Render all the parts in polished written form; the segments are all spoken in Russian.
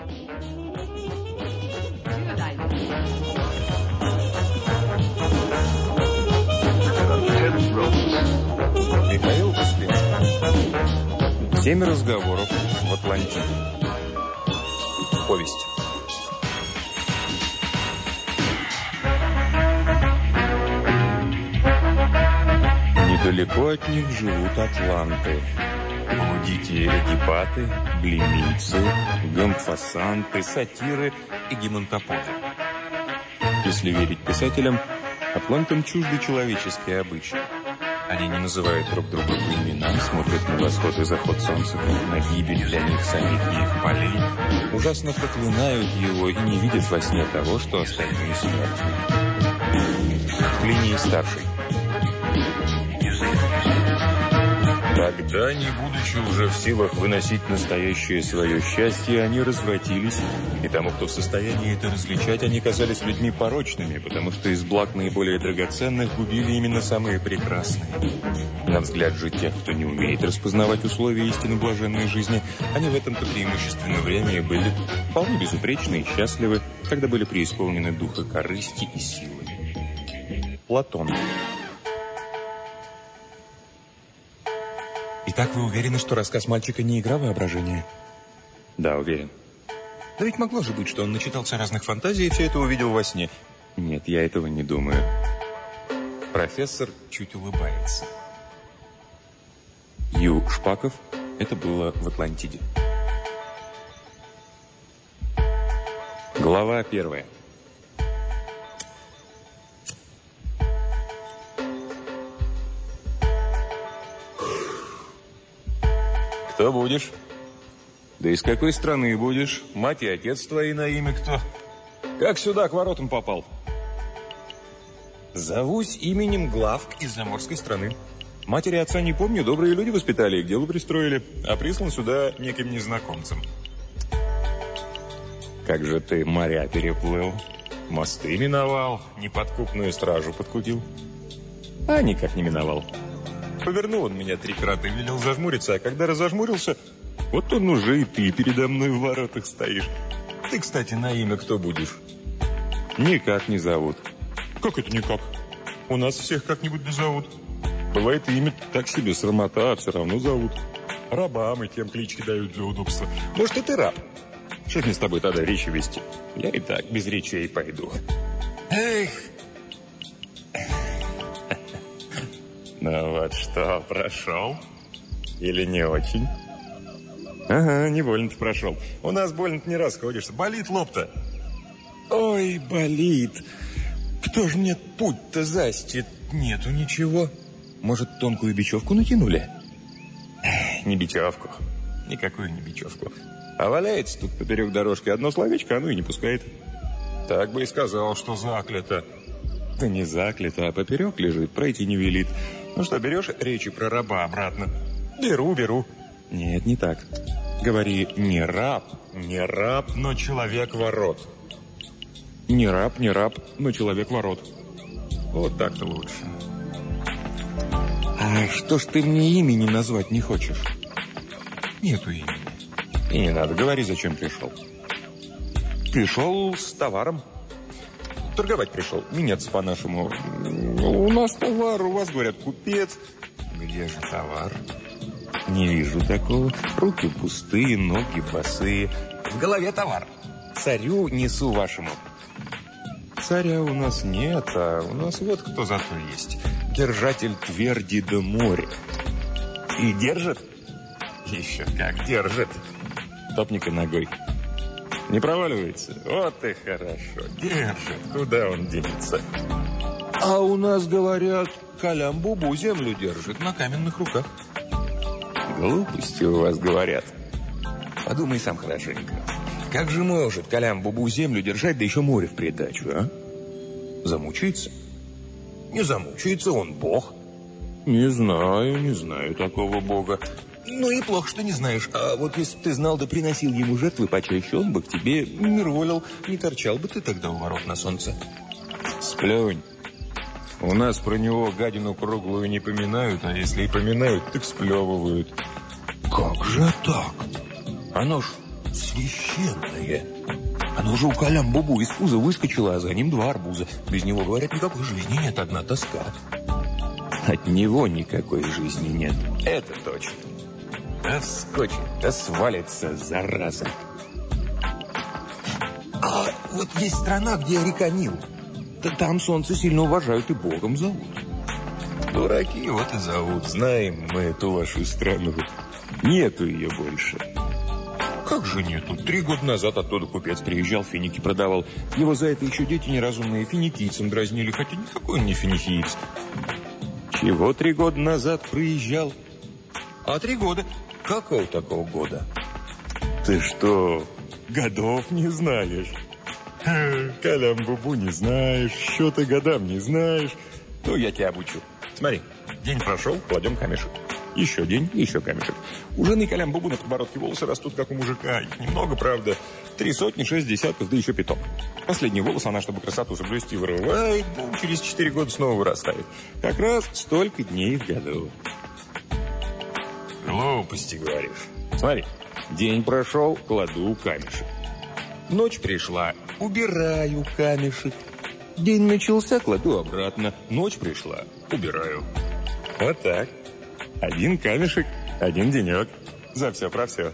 Михаил Успенский. 7 разговоров в Атлантиде. Повесть. Недалеко от них живут атланты. Блудители, эгипаты, блемийцы, гамфасанты, сатиры и гемонтоподы. Если верить писателям, атлантам чужды человеческие обычаи. Они не называют друг друга по именам, смотрят на восход и заход солнца, как на гибель для них самих и их полей, ужасно проклинают его и не видят во сне того, что остальные смертны. Плиний старший. Тогда, не будучи уже в силах выносить настоящее свое счастье, они развратились, и тому, кто в состоянии это различать, они казались людьми порочными, потому что из благ наиболее драгоценных губили именно самые прекрасные. На взгляд же тех, кто не умеет распознавать условия истинно блаженной жизни, они в этом-то преимущественно время были вполне безупречны и счастливы, когда были преисполнены духа корысти и силы. Платон. Итак, вы уверены, что рассказ мальчика не игра воображения? Да, уверен. Да ведь могло же быть, что он начитался разных фантазий и все это увидел во сне. Нет, я этого не думаю. Профессор чуть улыбается. Ю Шпаков. Это было в Атлантиде. Глава 1. Кто будешь? Да из какой страны будешь? Мать и отец твои на имя кто? Как сюда к воротам попал? Зовусь именем Главк из заморской страны. Матери и отца не помню, добрые люди воспитали и к делу пристроили, а прислан сюда неким незнакомцем. Как же ты моря переплыл, мосты миновал, неподкупную стражу подкупил? А никак не миновал. Повернул он меня 3 крата и велел зажмуриться, а когда разожмурился, вот он уже и ты передо мной в воротах стоишь. Ты, кстати, на имя кто будешь? Никак не зовут. Как это никак? У нас всех как-нибудь да зовут. Бывает имя так себе срамота, а все равно зовут. Рабам и тем клички дают для удобства. Может, и ты раб? Что мне с тобой тогда речи вести? Я и так без речей пойду. Эх! Ну вот что, прошел? Или не очень? Ага, не больно-то прошел. У нас больно-то не расходишься. Болит лоб-то. Ой, болит. Кто ж мне путь-то застит? Нету ничего. Может, тонкую бечевку натянули? Не бечевку. Никакую не бечевку. А валяется тут поперек дорожки одно словечко, оно и не пускает. Так бы и сказал, что заклято. Да не заклято, а поперек лежит, пройти не велит. Ну что, берешь речи про раба обратно? Беру. Нет, не так. Говори, не раб, но человек-ворот. Не раб, но человек-ворот. Вот так-то лучше. А что ж ты мне имени назвать не хочешь? Нету имени. И не надо, говори, зачем пришел. Пришел с товаром. Торговать пришел, меняться по-нашему. У нас товар, у вас, говорят, купец. Где же товар? Не вижу такого. Руки пустые, ноги босые. В голове товар. Царю несу вашему. Царя у нас нет, а у нас вот кто зато есть. Держатель тверди да моря. И держит? Еще как держит. Топника ногой. Не проваливается? Вот и хорошо. Держит. Куда он денется? А у нас, говорят, Калям-Бубу землю держит на каменных руках. Глупости у вас говорят. Подумай сам хорошенько. Как же может Калям-Бубу землю держать, да еще море в придачу, а? Замучается? Не замучается, он бог. Не знаю такого бога. Ну и плохо, что не знаешь. А вот если бы ты знал, да приносил ему жертвы почаще, он бы к тебе не ролил, не торчал бы ты тогда у ворот на солнце. Сплюнь. У нас про него гадину круглую не поминают, а если и поминают, так сплевывают. Как же так? Оно ж священное. Оно же у Калям-Бубу из пуза выскочило, а за ним 2 арбуза. Без него, говорят, никакой жизни нет, одна тоска. От него никакой жизни нет, это точно. Да вскочит, да свалится, зараза. А вот есть страна, где река Нил. Там солнце сильно уважают и Богом зовут. Дураки вот и зовут. Знаем мы эту вашу страну. Нету ее больше. Как же нету? 3 года назад оттуда купец приезжал, финики продавал. Его за это еще дети неразумные финикийцем дразнили, хотя никакой он не финикиец. Чего 3 года назад приезжал? А 3 года? Какого такого года? Ты что, годов не знаешь? Калям-Бубу не знаешь, счеты годам не знаешь. Ну, я тебя обучу. Смотри, день прошел, кладем камешек. Еще день, еще камешек. У жены Калям-Бубу на подбородке волосы растут, как у мужика. Их немного, правда. 3 сотни, 6 десятков, да еще пяток. Последний волос она, чтобы красоту соблюсти, вырывает, через 4 года снова вырастает. Как раз столько дней в году. Глупости говоришь. Смотри, день прошел, кладу камешек. Ночь пришла, убираю камешек. День начался, кладу обратно. Ночь пришла, убираю. Вот так. 1 камешек, 1 денек. За все про все.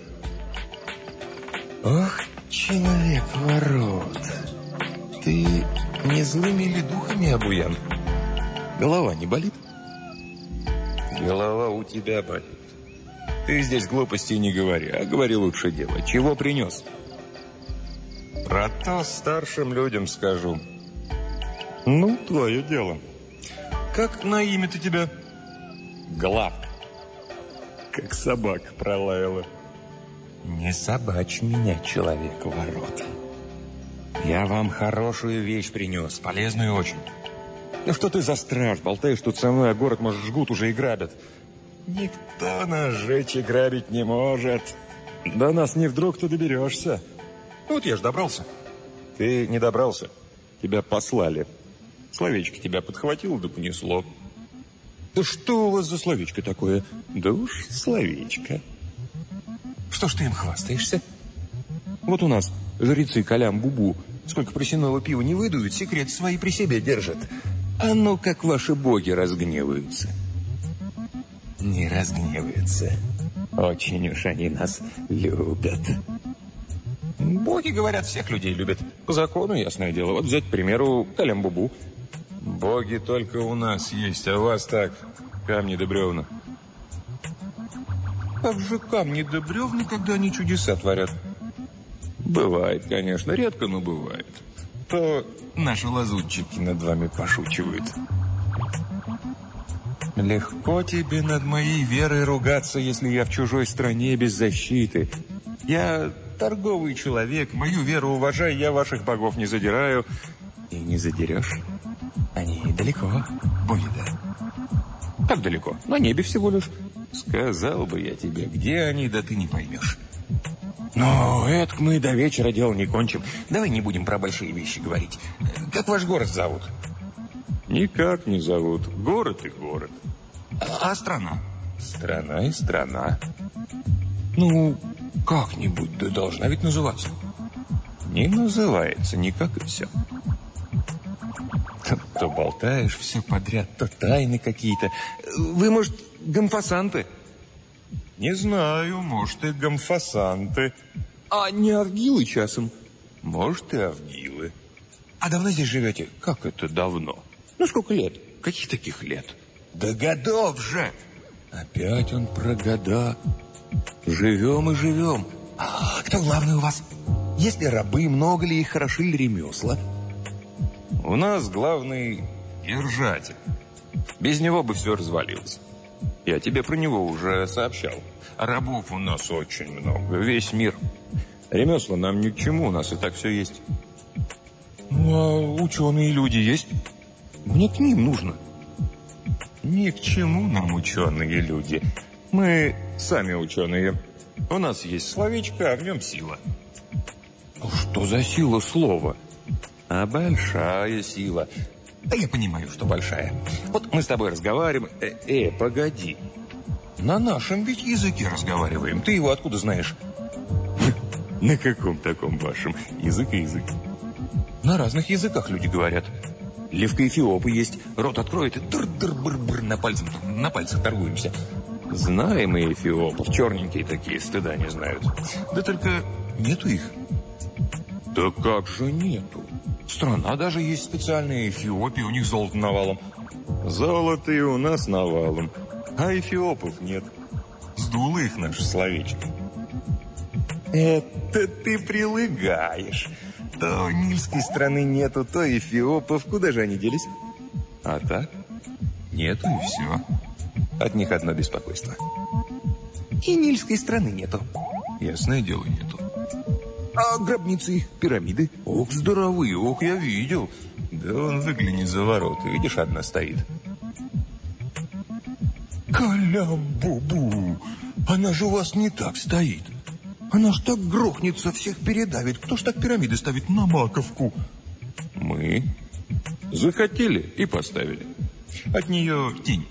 Ох, человек-ворот. Ты не злыми ли духами обуян? Голова не болит? Голова у тебя болит. Ты здесь глупостей не говори, а говори лучше дело. Чего принес? Про то старшим людям скажу. Ну, твое дело. Как на имя-то тебя? Главка. Как собака пролаяла. Не собачь меня, человек-ворот. Я вам хорошую вещь принес, полезную очень. Ну что ты за страж, болтаешь тут со мной, а город, может, жгут уже и грабят. Никто нас жечь и грабить не может. До нас не вдруг ты доберешься. Вот я ж добрался. Ты не добрался. Тебя послали. Словечко тебя подхватило да понесло. Да что у вас за словечко такое? Да уж словечко. Что ж ты им хвастаешься? Вот у нас жрецы Калям-Бубу сколько просяного пива не выдуют, секрет свои при себе держат. А ну, как ваши боги разгневаются. Не разгневаются. Очень уж они нас любят. Боги, говорят, всех людей любят. По закону, ясное дело. Вот взять, к примеру, Калям-Бубу. Боги только у нас есть, а у вас так, камни да бревна. Как же камни да бревна, когда они чудеса творят? Бывает, конечно, редко, но бывает. То наши лазутчики над вами пошучивают. Легко тебе над моей верой ругаться, если я в чужой стране без защиты. Я торговый человек, мою веру уважаю, я ваших богов не задираю. И не задерешь. Они далеко, боги-то. Как далеко? На небе всего лишь. Сказал бы я тебе, где они, да ты не поймешь. Но это мы до вечера дело не кончим. Давай не будем про большие вещи говорить. Как ваш город зовут? Никак не зовут. Город и город. А страна? Страна и страна. Ну, как-нибудь да должна ведь называться. Не называется, никак и все. То болтаешь все подряд, то тайны какие-то. Вы, может, гамфасанты? Не знаю, может, и гамфасанты. А не авгилы часом? Может, и авгилы. А давно здесь живете? Как это давно? Ну, сколько лет? Каких таких лет? Да годов же! Опять он про года. Живем и живем. А кто главный у вас? Есть ли рабы, много ли их, хороши ли ремесла? У нас главный держатель. Без него бы все развалилось. Я тебе про него уже сообщал. Рабов у нас очень много, весь мир. Ремесла нам ни к чему, у нас и так все есть. Ну, а ученые люди есть? Мне к ним нужно. Ни к чему нам ученые люди. Мы сами ученые. У нас есть словечко, а в нем сила. Что за сила слова? А большая сила. Да я понимаю, что большая. Вот мы с тобой разговариваем. Погоди. На нашем ведь языке разговариваем. Ты его откуда знаешь? На каком таком вашем? Язык и язык. На разных языках люди говорят. Левка Эфиопа есть. Рот откроет и дыр-дыр-быр-быр на пальцах торгуемся. Знаем и эфиопов. Черненькие такие, стыда не знают. Да только нету их. Да как же нету? Страна даже есть специальная, Эфиопия, у них золото навалом. Золото и у нас навалом. А эфиопов нет. Сдуло их наше словечко. Это ты прилагаешь. То нильской страны нету, то эфиопов. Куда же они делись? А так? Нету и все. От них одно беспокойство. И нильской страны нету. Ясное дело, нету. А гробницы их, пирамиды? Ох, здоровые, ох, я видел. Да он выгляни за ворота, видишь, одна стоит. Калям-бу-бу, она же у вас не так стоит. Она ж так грохнется, всех передавит. Кто ж так пирамиды ставит на маковку? Мы захотели и поставили. От нее тень.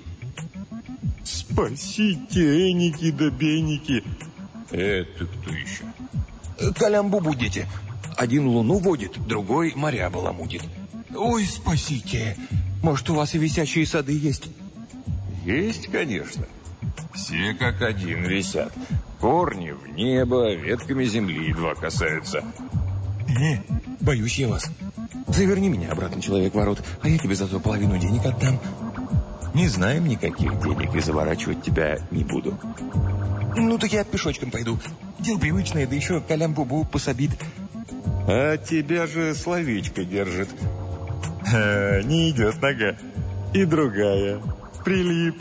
Спасите, эники да беники. Это кто еще? Калям-бубу, дети. Один луну водит, другой моря баламутит. Ой, спасите. Может, у вас и висячие сады есть? Есть, конечно. Все как один висят. Корни в небо, ветками земли едва касаются. Боюсь я вас. Заверни меня обратно, человек-ворот, а я тебе зато половину денег отдам. Не знаем никаких денег, и заворачивать тебя не буду. Ну, так я пешочком пойду. Дело привычное, да еще Калям-бубу пособит. А тебя же словечко держит. Не идет нога. И другая. Прилип.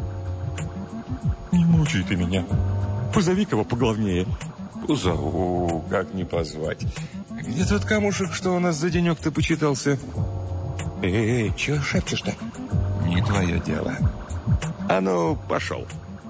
Не мучай ты меня. Позови кого поглавнее. Позову, как не позвать. Где тот камушек, что у нас за денек-то почитался? Эй, чего шепчешь-то? Не твое дело. А ну, пошел.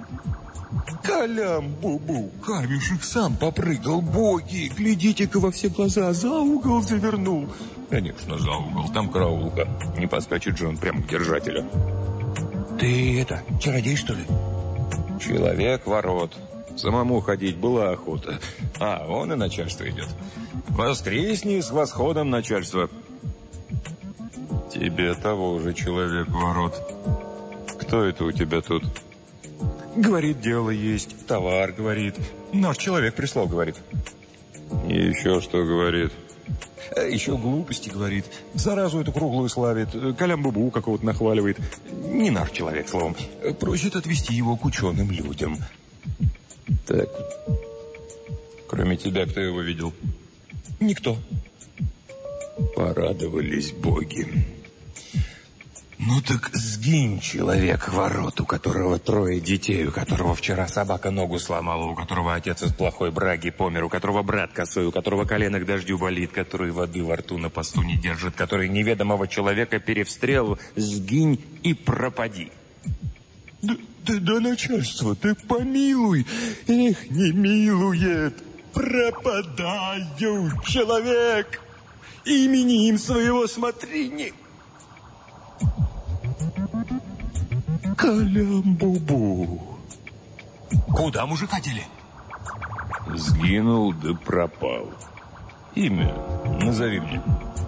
Калям-бубу, камешек сам попрыгал. Боги, глядите-ка во все глаза, за угол завернул. Конечно, за угол, там караулка. Не подскочит же он прямо к держателю. Ты это, чародей, что ли? Человек-ворот. Самому ходить была охота. А, вон и начальство идет. Воскресни с восходом, начальство. Тебе того же человек-ворот. Кто это у тебя тут? Говорит, дело есть. Товар, говорит. Наш человек прислал, говорит. И еще что говорит? Еще глупости, говорит. Заразу эту круглую славит. Калям-бубу какого-то нахваливает. Не наш человек, словом. Просит отвезти его к ученым людям. Так. Кроме тебя, кто его видел? Никто. Порадовались боги. Ну так сгинь, человек-ворот, у которого 3 детей, у которого вчера собака ногу сломала, у которого отец из плохой браги помер, у которого брат косой, у которого колено к дождю болит, который воды во рту на посту не держит, который неведомого человека перевстрел, сгинь и пропади. Да начальство, ты помилуй, их не милует. Пропадаю, человек, именем своего смотри не... Калям-бубу. Куда мужика дели? Сгинул да пропал. Имя назови мне.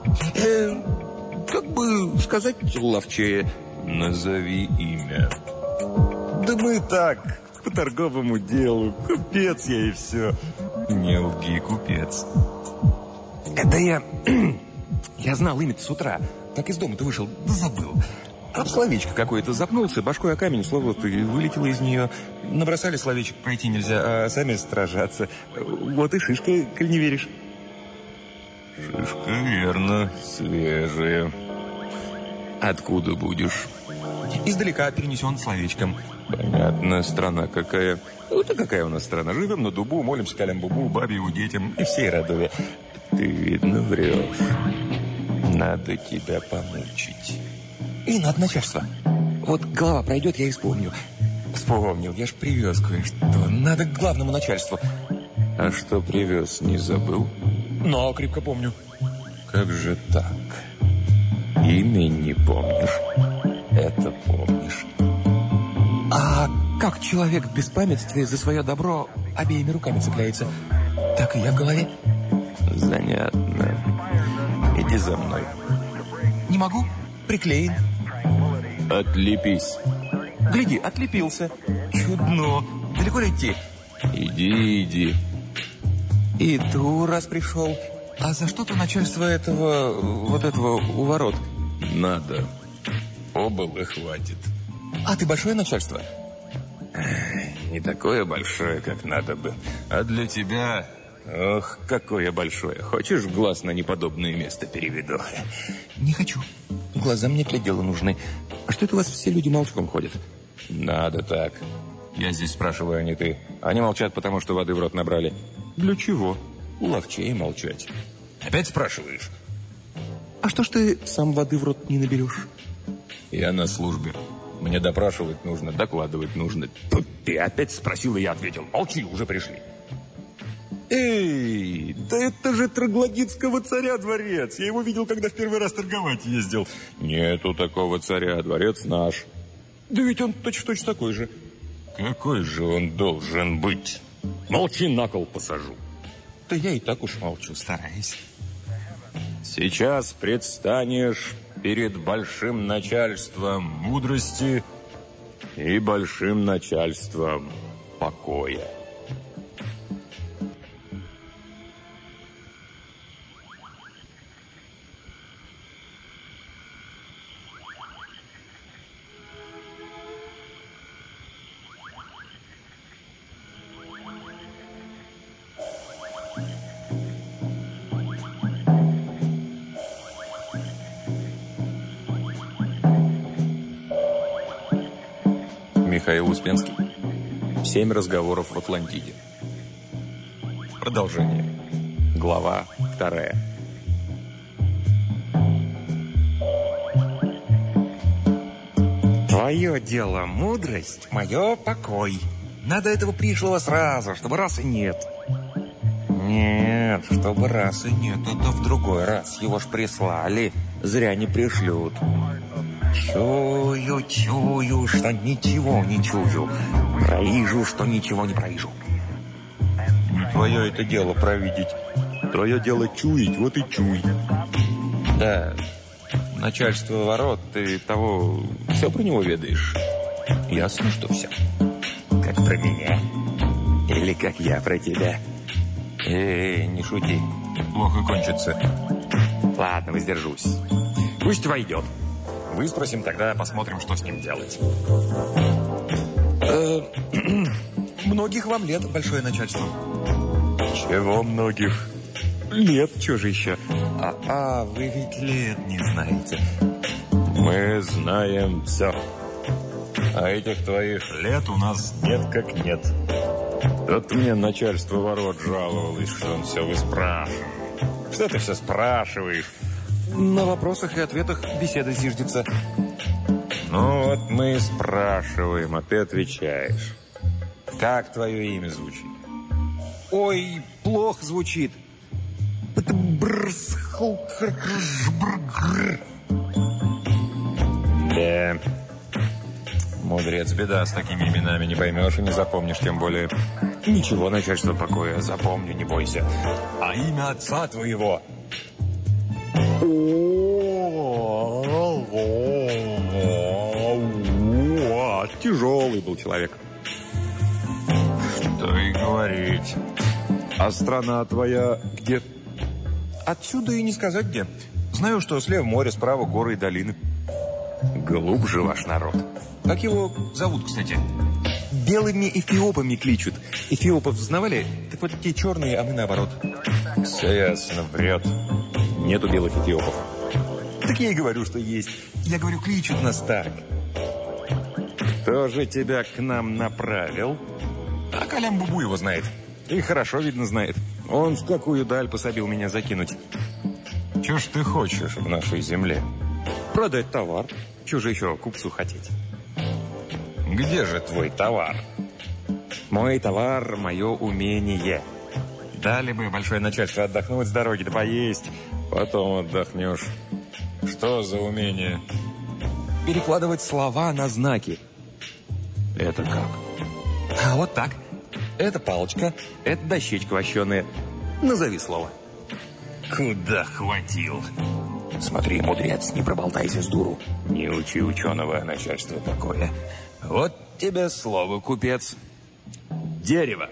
Как бы сказать ловчее. Назови имя. Да мы так, по торговому делу. Купец я и все. Не лги, купец. Это я знал имя-то с утра. Так из дома-то вышел, да забыл. Об словечко какое-то запнулся, башкой о камень, слово-то вылетело из нее. Набросали словечек, пройти нельзя, а сами стражатся. Вот и шишка, коль не веришь. Шишка, верно, свежая. Откуда будешь? Издалека, перенесен словечком. Понятно, страна какая. Вот и какая у нас страна. Живем на дубу, молимся Калям-бубу, бабе его детям и всей родове. Ты, видно, врешь. Надо тебя помучить. И надо, начальство. Вот голова пройдет, я и вспомню. Вспомнил, я ж привез кое-что. Надо к главному начальству. А что привез, не забыл? Но крепко помню. Как же так? Имя не помнишь? Это помнишь. А как человек в беспамятстве за свое добро обеими руками цепляется? Так и я в голове. Занятно. Иди за мной. Не могу. Приклеен. Отлепись. Гляди, отлепился. Чудно. Далеко ли идти? Иди. Иду, раз пришел. А за что-то начальство этого у ворот? Надо. Обалы хватит. А ты большое начальство? Не такое большое, как надо бы. А для тебя... Ох, какое большое. Хочешь, глаз на неподобное место переведу? Не хочу. Глаза мне для дела нужны. А что это у вас все люди молчком ходят? Надо так. Я здесь спрашиваю, а не ты. Они молчат, потому что воды в рот набрали. Для чего? Ловчее молчать. Опять спрашиваешь? А что ж ты сам воды в рот не наберешь? Я на службе. Мне допрашивать нужно, докладывать нужно. Тут ты опять спросил, и я ответил. Молчи, уже пришли. Эй, да это же троглодитского царя дворец. Я его видел, когда в первый раз торговать ездил. Нету такого царя, дворец наш. Да ведь он точь-в-точь такой же. Какой же он должен быть? Молчи, на кол посажу. Да я и так уж молчу, стараюсь. Сейчас предстанешь перед большим начальством мудрости и большим начальством покоя. Михаил Успенский. 7 разговоров в Атлантиде. Продолжение. Глава 2. Твое дело мудрость, мое покой. Надо этого пришлого сразу, чтобы раз и нет. Нет, чтобы раз и нет, это в другой раз. Его ж прислали, зря не пришлют. Чую, что ничего не чую. Провижу, что ничего не провижу. Не твое это дело провидеть. Твое дело чуять, вот и чуй. Да, начальство ворот, ты того... Все про него ведаешь? Ясно, что все. Как про меня? Или как я про тебя? Не шути. Плохо кончится. Ладно, воздержусь. Пусть войдет. Выспросим, тогда посмотрим, что с ним делать. Многих вам лет, большое начальство. Чего многих? Лет, что же еще? Вы ведь лет не знаете. Мы знаем все. А этих твоих лет у нас нет как нет. Тут мне начальство ворот жаловалось, что он все выспрашивает. Что ты все спрашиваешь? На вопросах и ответах беседа зиждется. Ну вот мы и спрашиваем, а ты отвечаешь. Как твое имя звучит? Ой, плохо звучит. Да. Мудрец, беда с такими именами, не поймешь и не запомнишь, тем более. Ничего, начальство покоя, запомню, не бойся. А имя отца твоего? Тяжелый был человек. Что и говорить. А страна твоя где? Отсюда и не сказать где. Знаю, что слева море, справа горы и долины. Глубже ваш народ. Как его зовут, кстати? Белыми эфиопами кличут. Эфиопов знавали? Так вот те черные, а мы наоборот. Все ясно, врет. Нету белых эфиопов. Так я и говорю, что есть. Я говорю, кличут нас так. Кто же тебя к нам направил? А Калям Бубу его знает. И хорошо, видно, знает. Он в какую даль пособил меня закинуть. Чего ж ты хочешь в нашей земле? Продать товар. Чего же еще купцу хотеть? Где же твой товар? Мой товар, мое умение. Дали бы большое начальство отдохнуть с дороги, да поесть. Потом отдохнешь. Что за умение? Перекладывать слова на знаки. Это как? А вот так. это палочка, это дощечка вощеная. Назови слово. Куда хватил? Смотри, мудрец, не проболтайся с дуру. Не учи ученого, начальство такое. Вот тебе слово, купец. Дерево.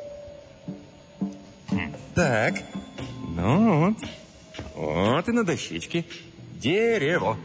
Так, ну вот. Вот и на дощечке. Дерево.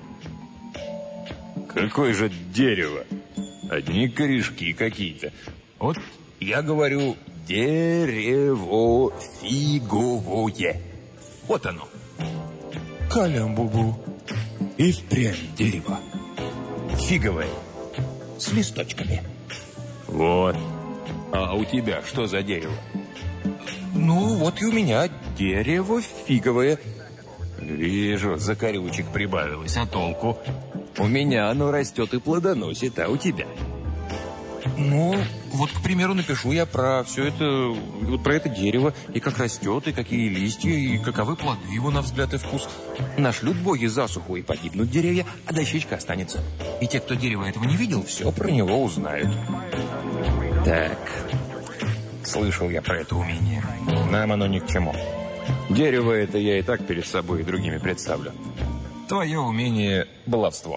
Какое же дерево? Одни корешки какие-то. Вот я говорю дерево фиговое. Вот оно. Калям-бубу. И впрямь дерево. Фиговое. С листочками. Вот. А у тебя что за дерево? Ну, вот и у меня дерево фиговое. Вижу, закорючек прибавилось, а толку? У меня оно растет и плодоносит, а у тебя? Ну, вот, к примеру, напишу я про все это, вот про это дерево, и как растет, и какие листья, и каковы плоды его на взгляд и вкус. Нашлют боги засуху, и погибнут деревья, а дощечка останется. И те, кто дерево этого не видел, все про него узнают. Так, слышал я про это умение. Нам оно ни к чему. Дерево это я и так перед собой и другими представлю. Твое умение – баловство.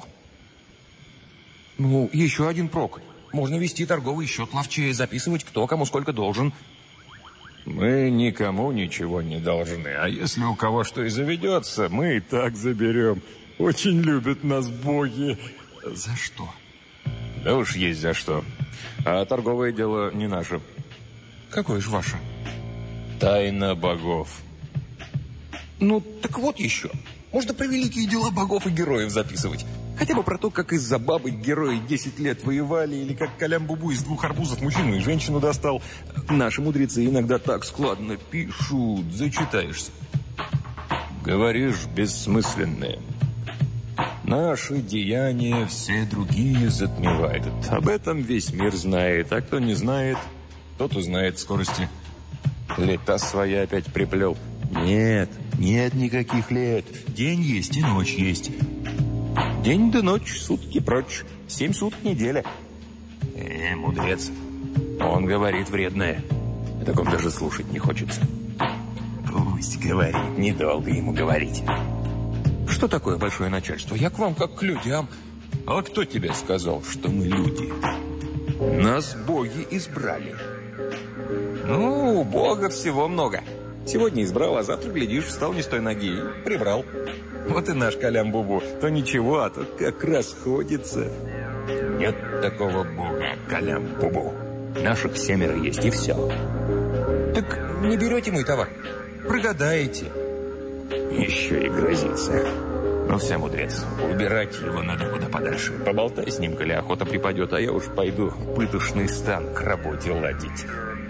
Ну, еще один прок. Можно вести торговый счет ловчее, записывать, кто кому сколько должен. Мы никому ничего не должны. А если у кого что и заведется, мы и так заберем. Очень любят нас боги. За что? Да уж есть за что. А торговое дело не наше. Какое же ваше? Тайна богов. Ну, так вот еще. Можно про великие дела богов и героев записывать. Хотя бы про то, как из-за бабы герои 10 лет воевали, или как Калям-бубу из 2 арбузов мужчину и женщину достал. Наши мудрецы иногда так складно пишут, зачитаешься. Говоришь бессмысленное. Наши деяния все другие затмевают. Об этом весь мир знает, а кто не знает, тот узнает в скорости. Лета свои опять приплел. Нет, нет никаких лет. День есть и ночь есть. День да ночь, сутки прочь. 7 суток неделя. Мудрец. Он говорит вредное. О таком даже слушать не хочется. Пусть говорит, недолго ему говорить. Что такое большое начальство? Я к вам как к людям. А кто тебе сказал, что мы люди? Нас боги избрали. Ну, у Бога всего много. Сегодня избрал, а завтра, глядишь, встал не с той ноги и прибрал. Вот и наш Калям-бубу. То ничего, а то как расходится. Нет такого бога, Калям-бубу. Наших 7 есть, и все. Так не берете мой товар? Прогадаете. Еще и грозится. Ну все, мудрец, убирать его надо куда подальше. Поболтай с ним, коли охота припадет, а я уж пойду в пытошный стан к работе ладить.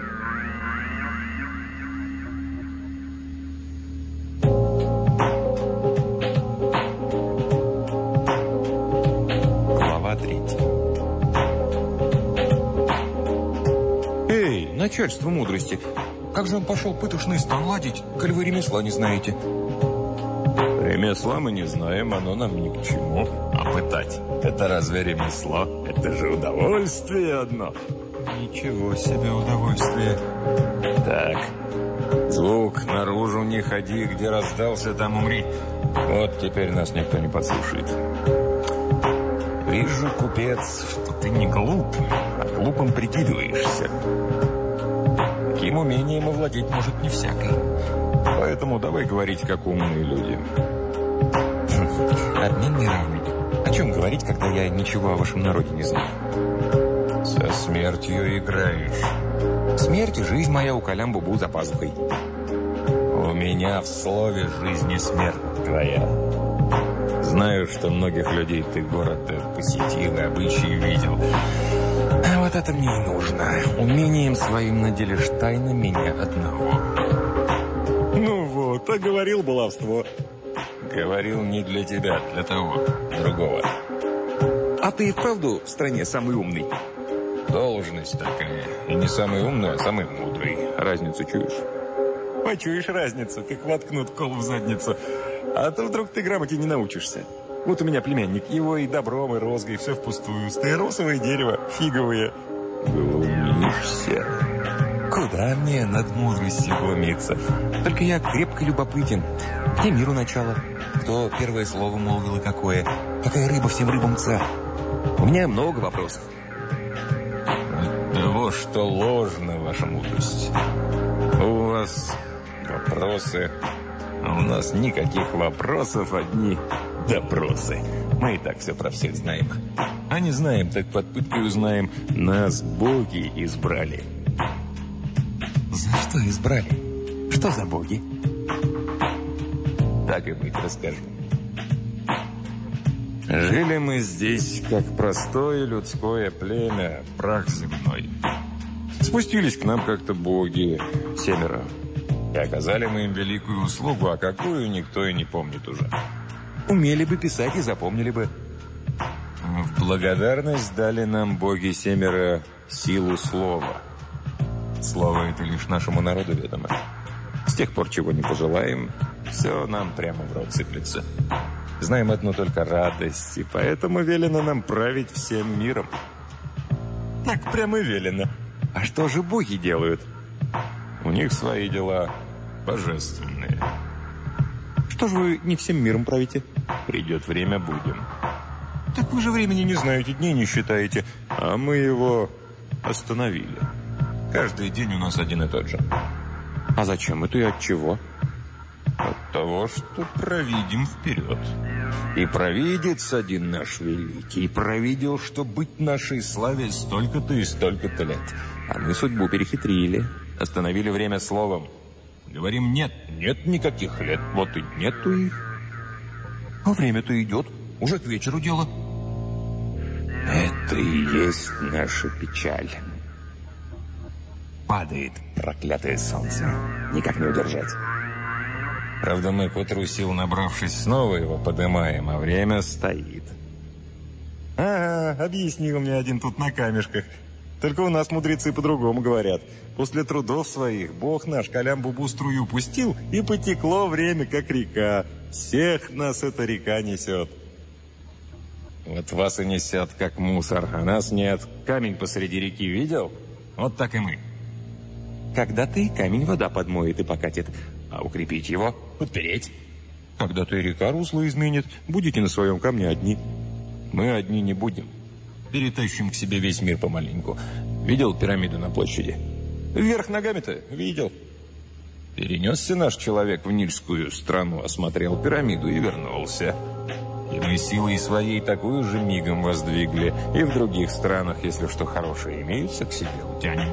Глава 3. Эй, начальство мудрости, как же он пошел пытошный стан ладить, коль вы ремесла не знаете? Ремесла мы не знаем, оно нам ни к чему. А пытать – это разве ремесло? Это же удовольствие одно. Ничего себе удовольствие. Так, звук наружу не ходи, где раздался, там умри. Вот теперь нас никто не подслушает. Вижу, купец, что ты не глуп, а глупым прикидываешься. Таким умением овладеть может не всякий. Поэтому давай говорить, как умные люди. Обмен неравный. О чем говорить, когда я ничего о вашем народе не знаю? Со смертью играешь. Смерть и жизнь моя у Калям-бубу за пазухой. У меня в слове жизнь и смерть твоя. Знаю, что многих людей ты город посетил и обычаи видел. А вот это мне и нужно. Умением своим наделишь тайно меня одного. Ну вот, а говорил баловство. Говорил не для тебя, для того, другого. А ты и вправду в стране самый умный? Должность такая. И не самый умный, а самый мудрый. Разницу чуешь? Почуешь разницу, как воткнут кол в задницу. А то вдруг ты грамоте не научишься. Вот у меня племянник, его и добром, и розгой, все впустую. Стаиросовое дерево, фиговые. Глумишься. Куда мне над мудростью глумиться? Только я крепко любопытен. Где миру начало? Кто первое слово молвил и какое? Какая рыба всем рыбам царь? У меня много вопросов. От того, что ложно, ваша мудрость. У вас вопросы, а у нас никаких вопросов, одни допросы. Мы и так все про всех знаем. А не знаем, так под пыткой узнаем. Нас боги избрали. За что избрали? Что за боги? Так и быть, расскажу. Жили мы здесь, как простое людское племя, прах земной. Спустились к нам как-то боги, 7, и оказали мы им великую услугу, а какую никто и не помнит уже. Умели бы писать и запомнили бы. В благодарность дали нам боги 7 силу слова. Слово это лишь нашему народу ведомо. С тех пор, чего не пожелаем, все нам прямо в рот сыплется. Знаем одну только радость, и поэтому велено нам править всем миром. Так прямо велено. А что же боги делают? У них свои дела божественные. Что же вы не всем миром правите? Придет время, будем. Так вы же времени не знаете, дней не считаете, а мы его остановили. Каждый день у нас один и тот же. А зачем это и от чего? От того, что провидим вперед. И провидец один наш великий провидел, что быть нашей славе столько-то и столько-то лет. А мы судьбу перехитрили, остановили время словом. Говорим, нет никаких лет, вот и нету их. А время-то идет, уже к вечеру дело. Это и есть наша печаль. Падает проклятое солнце, никак не удержать. Правда, мы к утру сил набравшись, снова его поднимаем, а время стоит. Объяснил мне один тут на камешках. Только у нас мудрецы по-другому говорят. После трудов своих Бог наш Калям-Бубу струю пустил, и потекло время, как река. Всех нас эта река несет. Вот вас и несет, как мусор, а нас нет. Камень посреди реки видел? Вот так и мы. Когда-то и камень вода подмоет и покатит, а укрепить его, подпереть. Когда-то и река русло изменит, будете на своем камне одни. Мы одни не будем. Перетащим к себе весь мир помаленьку. Видел пирамиду на площади? Вверх ногами-то видел. Перенесся наш человек в Нильскую страну, осмотрел пирамиду и вернулся. И мы силой своей такую же мигом воздвигли. И в других странах, если что хорошее имеется, к себе утянем.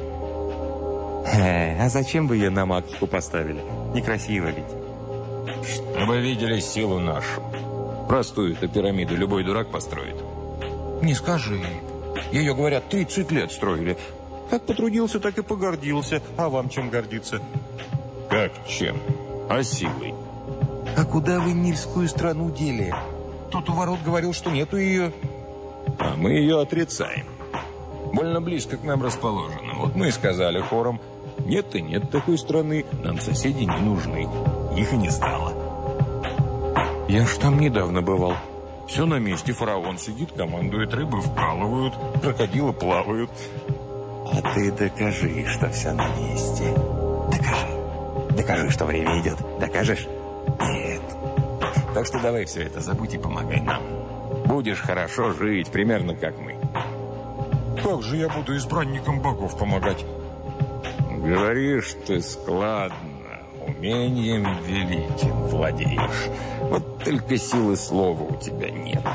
А зачем вы ее на макушку поставили? Некрасиво ведь. Чтобы видели силу нашу. Простую-то пирамиду любой дурак построит. Не скажи. Ее, говорят, 30 лет строили. Как потрудился, так и погордился. А вам чем гордиться? Как чем? А силой. А куда вы Нильскую страну дели? Тот у ворот говорил, что нету ее. А мы ее отрицаем. Больно близко к нам расположено. Вот мы и сказали хором: нет и нет такой страны, нам соседи не нужны. Их и не стало. Я ж там недавно бывал. Все на месте, фараон сидит, командует, рыбы вкалывают, крокодилы плавают. А ты докажи, что все на месте. Докажи, что время идет. Докажешь? Нет. Так что давай все это забудь и помогай нам. Будешь хорошо жить, примерно как мы. Как же я буду избранникам богов помогать? Говоришь ты складно, умением великим владеешь. Вот только силы слова у тебя нет.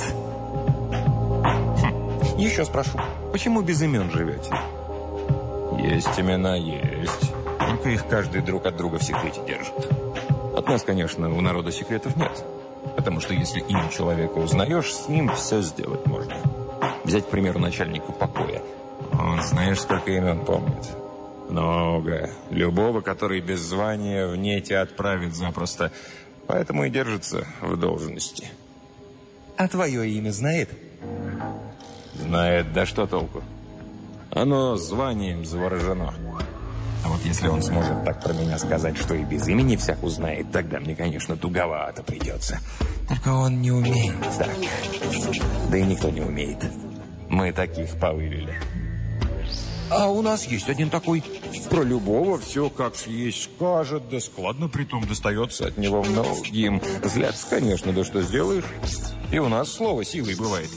Еще спрошу, почему без имен живете? Есть имена, есть. Только их каждый друг от друга в секрете держит. От нас, конечно, у народа секретов нет. Потому что если имя человека узнаешь, с ним все сделать можно. Взять, к примеру, начальника покоя. Он, знаешь, сколько имен помнит? Много. Любого, который без звания в нете отправит запросто. Поэтому и держится в должности. А твое имя знает? Знает, да что толку? Оно званием заворожено. А вот если он сможет так про меня сказать, что и без имени всяк узнает, тогда мне, конечно, туговато придется. Только он не умеет так. Да и никто не умеет. Мы таких повывели. А у нас есть один такой. Про любого все как съесть скажет, да складно притом достается от него многим. Злятся, конечно, да что сделаешь? И у нас слово силой бывает.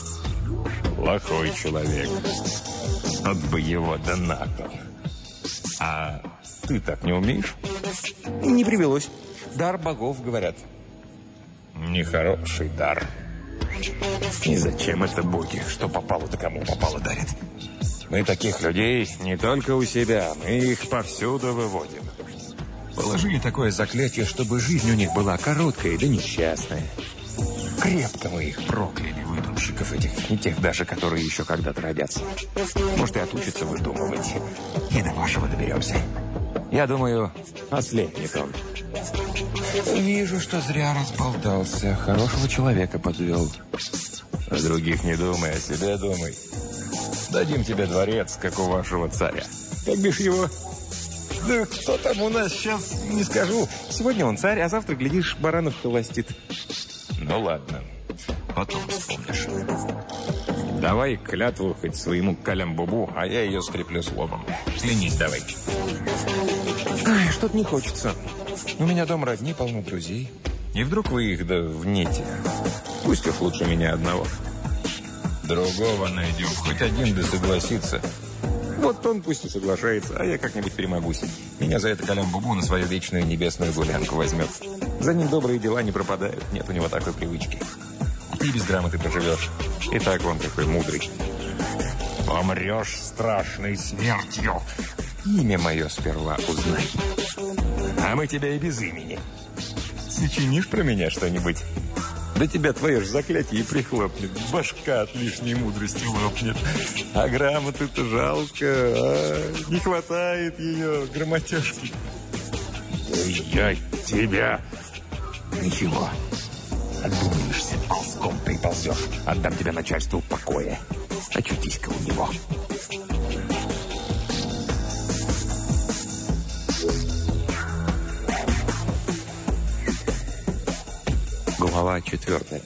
Плохой человек. Вот бы его да на кол. А ты так не умеешь? Не привелось. Дар богов, говорят. Нехороший дар. И зачем это боги, что попало, да кому попало дарят? Мы таких людей не только у себя, мы их повсюду выводим. Положили такое заклятие, чтобы жизнь у них была короткая да несчастная. Крепко мы их прокляли, выдумщиков этих, не тех даже, которые еще когда-то родятся. Может, и отучатся выдумывать. И до вашего доберемся. Я думаю, ослепнет он. Вижу, что зря разболтался. Хорошего человека подвел. О других не думай, о себе думай. Дадим тебе дворец, как у вашего царя. Как бишь его? Да кто там у нас сейчас, не скажу. Сегодня он царь, а завтра, глядишь, баранов холостит. Ну ладно, потом вспомнишь. Давай клятву хоть своему Калям-Бубу, а я ее скреплю словом. Клянись давай. Ай, что-то не хочется. У меня дом родни, полно друзей. И вдруг вы их да в нете. Пусть уж лучше меня одного. Другого найдем, хоть один да согласится. Вот он пусть и соглашается, а я как-нибудь перемогусь. Меня за это Калям-Бубу на свою вечную небесную гулянку возьмет. За ним добрые дела не пропадают, нет у него такой привычки. И без грамоты проживешь. И так он такой мудрый. Помрешь страшной смертью. Имя мое сперва узнай. А мы тебя и без имени. Сочинишь про меня что-нибудь? Да тебя твое ж заклятие и прихлопнет. Башка от лишней мудрости лопнет. А грамоты-то жалко. Не хватает ее грамотежки. Я тебя... Ничего. Отдумаешься, ползком приползешь. Отдам тебя начальству покоя. Очутись-ка у него. Глава 4.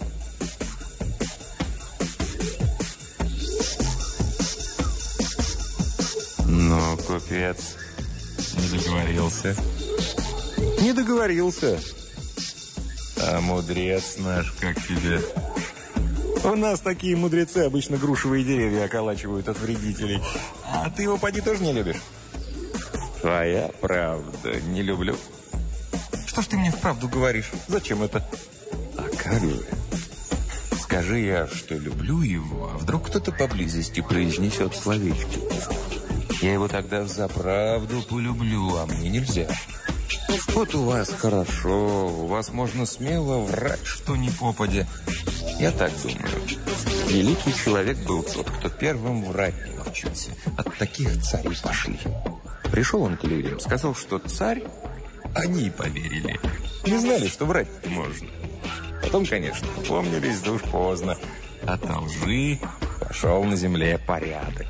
Ну, купец, не договорился. Не договорился. А мудрец наш, как тебе? У нас такие мудрецы обычно грушевые деревья околачивают от вредителей. А ты его, поди, тоже не любишь? Твоя правда, не люблю. Что ж ты мне вправду говоришь? Зачем это? А как же? Скажи я, что люблю его, а вдруг кто-то поблизости произнесет словечко. Я его тогда взаправду полюблю, а мне нельзя. Вот у вас хорошо, у вас можно смело врать, что ни попадя. Я так думаю. Великий человек был тот, кто первым врать не научился. От таких царей пошли. Пришел он к людям, сказал, что царь, они поверили. Не знали, что врать можно. Потом, конечно, помнились, да уж поздно. От лжи пошел на земле порядок.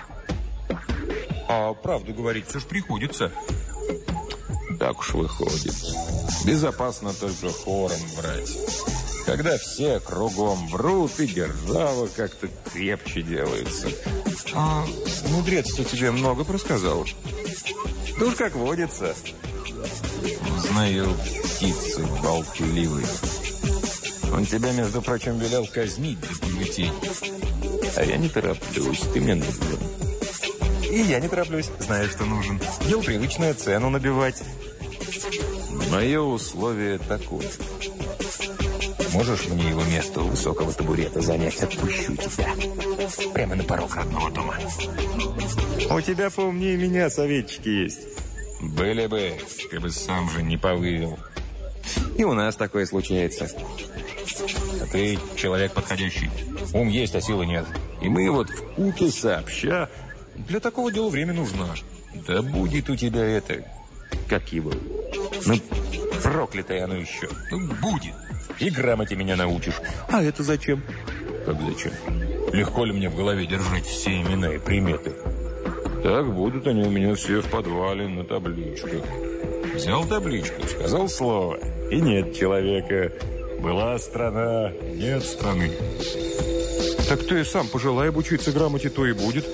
А правду говорить все ж приходится. Так уж выходит. Безопасно только хором врать. Когда все кругом врут, и держава как-то крепче делается. А мудрец-то тебе много просказал? Да уж как водится. Знаю, птицы болтливые. Он тебя, между прочим, велел казнить до полетей. А я не тороплюсь, ты мне нужен. И я не тороплюсь, знаю, что нужен. Делал привычную цену набивать. Мое условие такое. Можешь мне его место у высокого табурета занять? Отпущу тебя. Прямо на порог родного дома. У тебя поумнее меня советчики есть. Были бы, ты бы сам же не повывел. И у нас такое случается. А ты человек подходящий. Ум есть, а силы нет. И мы вот вкупе сообща. Для такого дела время нужно. Да будет у тебя это... Как его? Ну, проклятое оно еще. Ну, будет. И грамоте меня научишь. А это зачем? Как зачем? Легко ли мне в голове держать все имена и приметы? Так будут они у меня все в подвале на табличках. Взял табличку, сказал слово. И нет человека. Была страна, нет страны. Так ты сам пожелай обучиться грамоте, то и будет.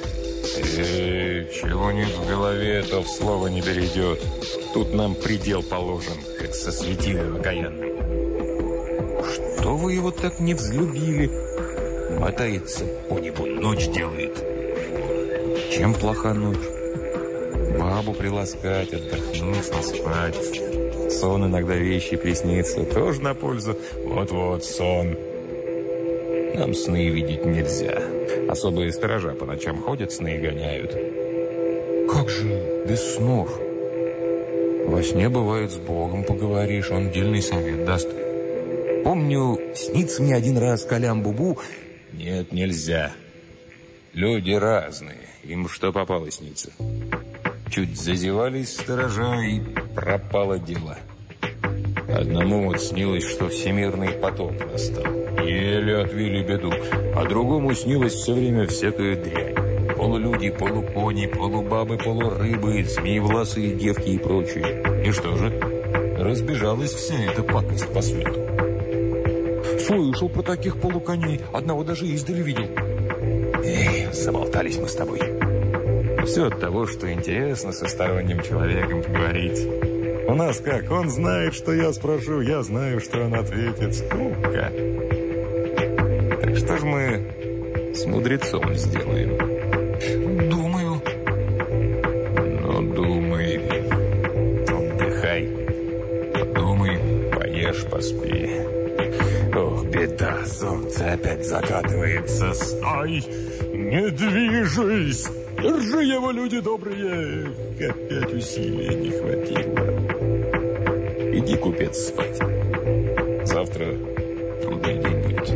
Чего нет в голове, то в слово не перейдет. Тут нам предел положен, как со светилом окаянным. Что вы его так не взлюбили? Мотается по небу, ночь делает. Чем плоха ночь? Бабу приласкать, отдохнуть, поспать. Сон иногда вещи приснится, тоже на пользу. Вот-вот, сон. Нам сны видеть нельзя. Особые сторожа по ночам ходят, сны гоняют. Как же без снов? Во сне бывает, с Богом поговоришь, он дельный совет даст. Помню, снится мне один раз Калям-Бубу. Нет, нельзя. Люди разные, им что попало снится. Чуть зазевались сторожа, и пропало дело. Одному вот снилось, что всемирный потоп настал. Еле отвели беду. А другому снилось все время всякая дрянь. Полулюди, полукони, полубабы, полурыбы, змеевласые девки и прочее. И что же? Разбежалась вся эта пакость по свету. Слышал про таких полуконей. Одного даже издали видел. Заболтались мы с тобой. Все от того, что интересно со сторонним человеком поговорить. У нас как? Он знает, что я спрошу, я знаю, что он ответит. Скука. Так что ж мы с мудрецом сделаем? Думаю. Ну, думай. Отдыхай. Подумай, поешь, поспи. Ох, беда, солнце опять закатывается. Стой! Не движись! Держи его, люди добрые! Опять усилия не хватило. Иди, купец, спать. Завтра трудный день будет.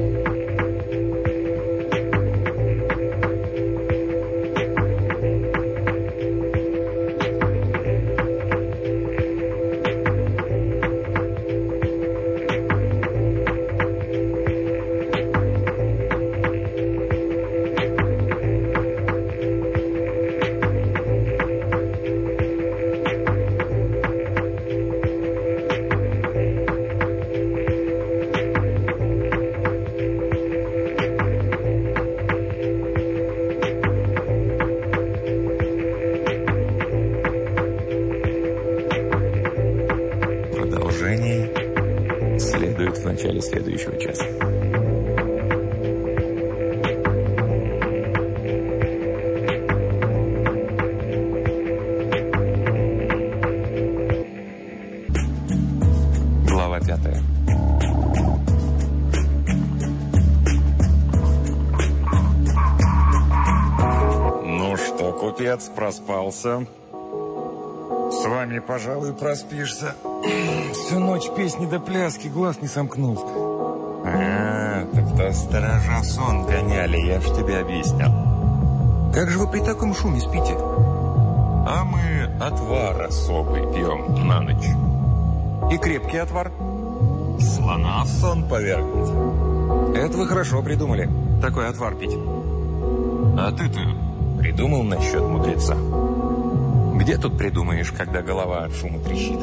Следует в начале следующего часа. Глава 5. Ну что, купец, проспался? С вами, пожалуй, проспишься. Всю ночь песни до пляски, глаз не сомкнул. Так-то сторожа сон гоняли, я ж тебе объяснял. Как же вы при таком шуме спите? А мы отвар особый пьем на ночь. И крепкий отвар. Слона в сон повергнуть. Это вы хорошо придумали, такой отвар пить. А ты-то придумал насчет мудреца? Где тут придумаешь, когда голова от шума трещит?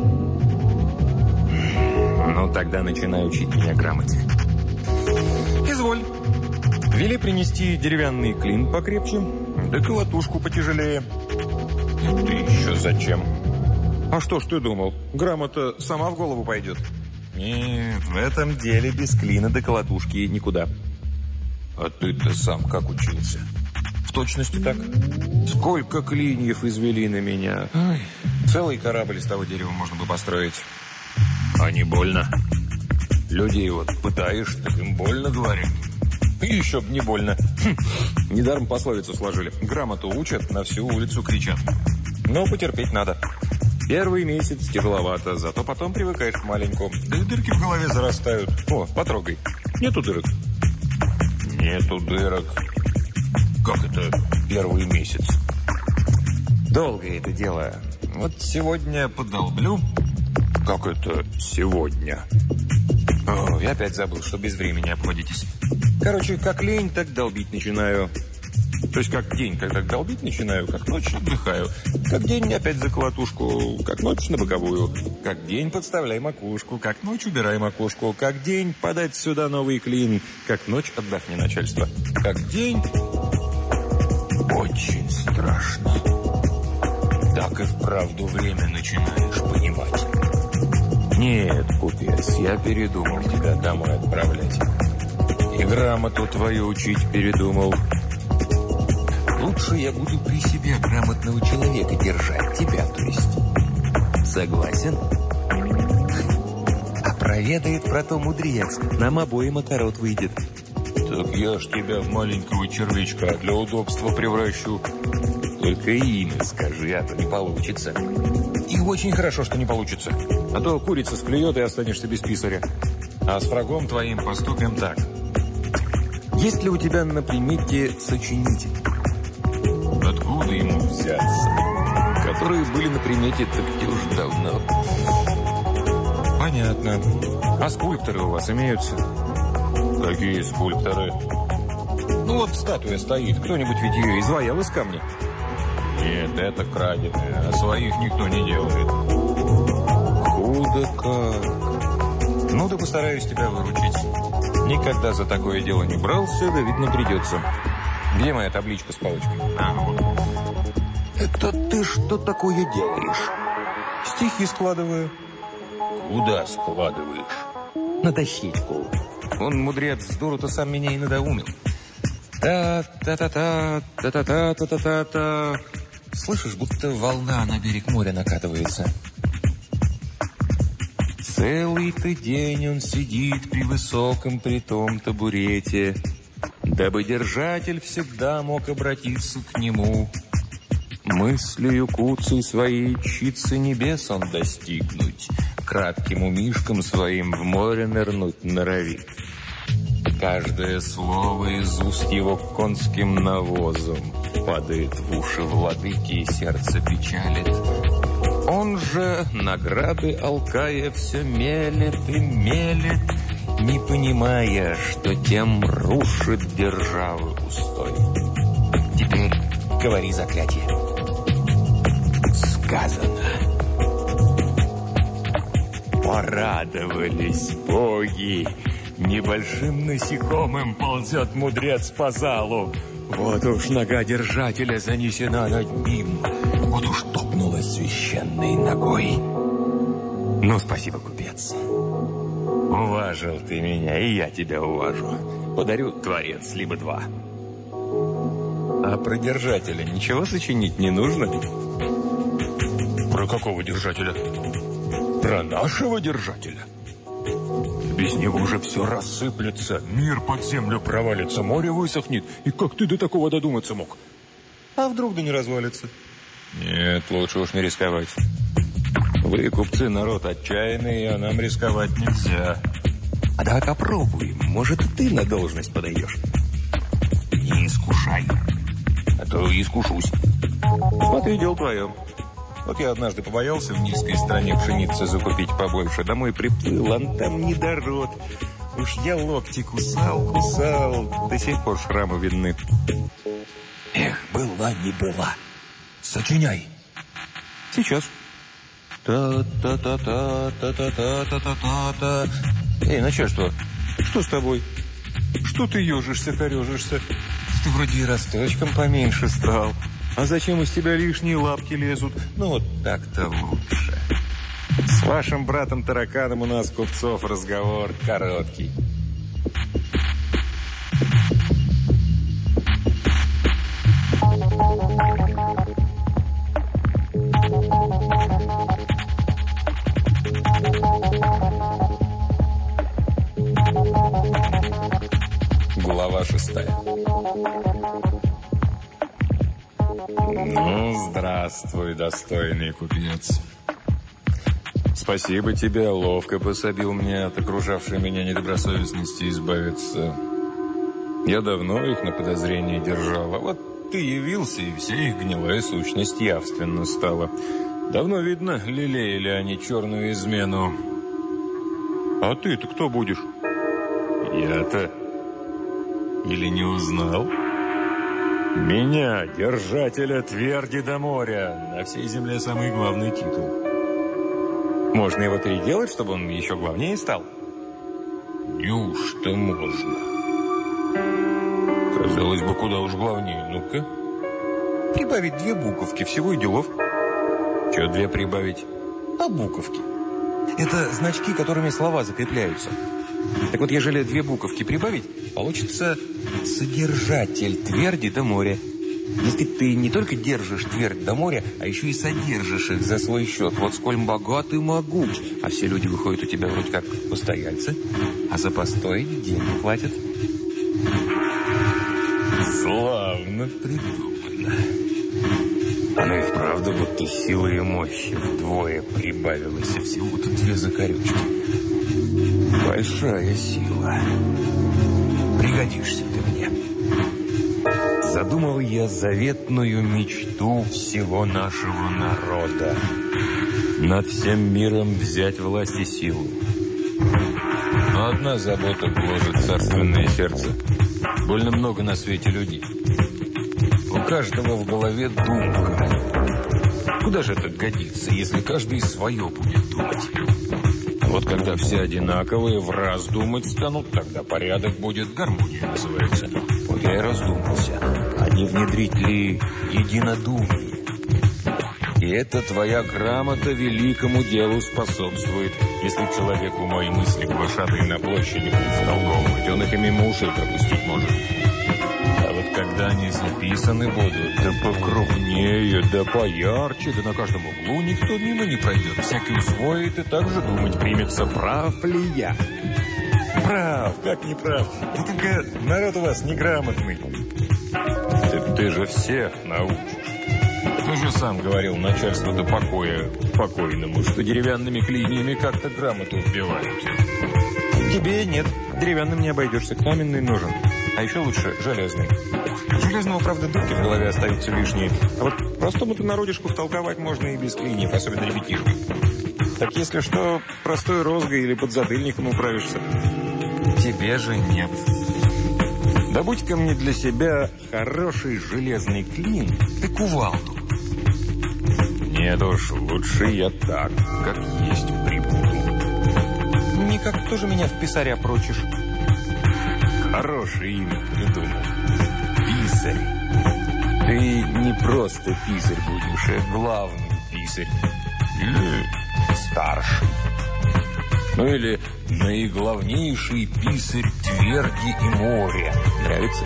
Ну, тогда начинай учить меня грамоте. Изволь. Вели принести деревянный клин покрепче, да колотушку потяжелее. Ты еще зачем? А что ж ты думал? Грамота сама в голову пойдет? Нет, в этом деле без клина до колотушки никуда. А ты-то сам как учился? В точности так. Сколько клиньев извели на меня. Ой, целый корабль из того дерева можно бы построить. А не больно. Людей вот пытаешь, так им больно, говорят. И еще б не больно. Недаром пословицу сложили. Грамоту учат, на всю улицу кричат. Но потерпеть надо. Первый месяц тяжеловато, зато потом привыкаешь к маленькому. Да и дырки в голове зарастают. О, потрогай. Нету дырок. Нету дырок. Как это первый месяц? Долгое это дело. Вот сегодня подолблю. Как это сегодня? О, я опять забыл, что без времени обходитесь. Короче, как лень, так долбить начинаю. То есть как день, когда долбить начинаю, как ночь отдыхаю. Как день опять за колотушку, как ночь на боковую. Как день подставляй макушку, как ночь убирай макушку. Как день подать сюда новый клин, как ночь отдохни начальство. Как день... Очень страшно. Так и вправду время начинаешь понимать. Нет, купец, я передумал тебя домой отправлять. И грамоту твою учить передумал. Лучше я буду при себе грамотного человека держать, тебя, то есть. Согласен? А проведает про то мудрец, нам обоим окорот выйдет. Так я ж тебя в маленького червячка для удобства превращу. Только имя скажи, а то не получится. И очень хорошо, что не получится. А то курица склюет, и останешься без писаря. А с врагом твоим поступим так. Есть ли у тебя на примете сочинитель? Откуда ему взяться? Которые были на примете так уж давно. Понятно. А скульпторы у вас имеются? Какие скульпторы? Ну вот статуя стоит. Кто-нибудь ведь ее изваял из камня? Нет, это краденое. А своих никто не делает. Худо как. Ну да постараюсь тебя выручить. Никогда за такое дело не брался, да видно придется. Где моя табличка с палочкой? Это ты что такое делаешь? Стихи складываю. Куда складываешь? На дощечку. Он, мудрец, с дуру-то сам меня и надоумил. Та-та-та-та, та-та-та-та-та-та. Слышишь, будто волна на берег моря накатывается. Целый-то день он сидит при высоком притом табурете, дабы держатель всегда мог обратиться к нему. Мыслью куцей своей чицы небес он достигнуть, кратким умишком своим в море нырнуть норовит. Каждое слово из уст его конским навозом падает в уши владыки и сердце печалит. Он же, награды алкая, все мелет и мелет, не понимая, что тем рушит державы устой. Теперь говори заклятие. Сказано. Порадовались боги. Небольшим насекомым ползет мудрец по залу. Вот уж нога держателя занесена над ним. Вот уж топнула священной ногой. Ну, спасибо, купец. Уважил ты меня, и я тебя уважу. Подарю творец, либо два. А про держателя ничего сочинить не нужно? Про какого держателя? Про нашего держателя. Без него же все рассыплется, мир под землю провалится, море высохнет. И как ты до такого додуматься мог? А вдруг да не развалится? Нет, лучше уж не рисковать. Вы, купцы, народ отчаянный, а нам рисковать нельзя. А давай попробуем, может, ты на должность подаешь. Не искушай, а то искушусь. Смотри, дело твое. Вот я однажды побоялся в низкой стране пшеницы закупить побольше. Домой приплыл, а там недород. Уж я локти кусал, до сих пор шрамы видны. Эх, была не была. Сочиняй. Сейчас. Та-та-та-та-та-та-та-та-та. Эй, начальство, что с тобой? Что ты ежишься, корежишься? Ты вроде и росточком поменьше стал. А зачем из тебя лишние лапки лезут? Ну, вот так-то лучше. С вашим братом-тараканом у нас, купцов, разговор короткий. Глава 6. Ну, здравствуй, достойный купец. Спасибо тебе, ловко пособил мне от окружавшей меня недобросовестности избавиться. Я давно их на подозрении держал, а вот ты явился, и вся их гнилая сущность явственно стала. Давно видно, лелеяли они черную измену. А ты-то кто будешь? Я-то... Или не узнал? Меня, держателя тверди до моря. На всей земле самый главный титул. Можно его переделать, чтобы он еще главнее стал? Неужто можно? Казалось бы, куда уж главнее. Ну-ка. Прибавить 2 буковки, всего и делов. Что 2 прибавить? А буковки. Это значки, которыми слова закрепляются. Так вот, ежели 2 буковки прибавить, получится «содержатель тверди до моря». Дескать, ты не только держишь твердь до моря, а еще и содержишь их за свой счет. Вот сколь богат и могуч. А все люди выходят у тебя вроде как постояльцы, а за постой деньги платят. Славно придумано. Оно и вправду будто силы и мощи вдвое прибавилось, и всего-то 2 закорючки. Большая сила. Пригодишься ты мне. Задумал я заветную мечту всего нашего народа. Над всем миром взять власть и силу. Но одна забота гложет царственное сердце. Больно много на свете людей. У каждого в голове думка. Куда же это годится, если каждый свое будет думать? Вот когда все одинаковые в раз думать станут, тогда порядок будет, гармония называется. Вот я и раздумался, а не внедрить ли единодумие? И это твоя грамота великому делу способствует. Если человеку мои мысли глашатые на площади втолковывать, он их и мимо ушей пропустить может. А вот когда они записаны будут, да покрупнее, да поярче, да на каждом углу никто мимо не пройдет. Всякий усвоит и так же думать примется, прав ли я. Прав, как не прав. Да только народ у вас неграмотный. Ты же всех научишь. Ты же сам говорил начальству до покоя покойному, что деревянными клиньями как-то грамоту вбивают. Тебе нет, деревянным не обойдешься, каменный нужен. А еще лучше железный. Железного, правда, дырки в голове остаются лишние. А вот простому-то народишку втолковать можно и без клиньев, особенно ребятишкам. Так если что, простой розгой или подзатыльником управишься. Тебе же нет. Добудь-ка мне для себя хороший железный клин и кувалду. Нет уж, лучше я так, как есть, прибуду. Никак тоже меня в писаря прочишь. Хорошее имя придумал. Писарь. Ты не просто писарь будешь, а главный писарь. Или старший. Ну или наиглавнейший писарь тверди и моря. Нравится?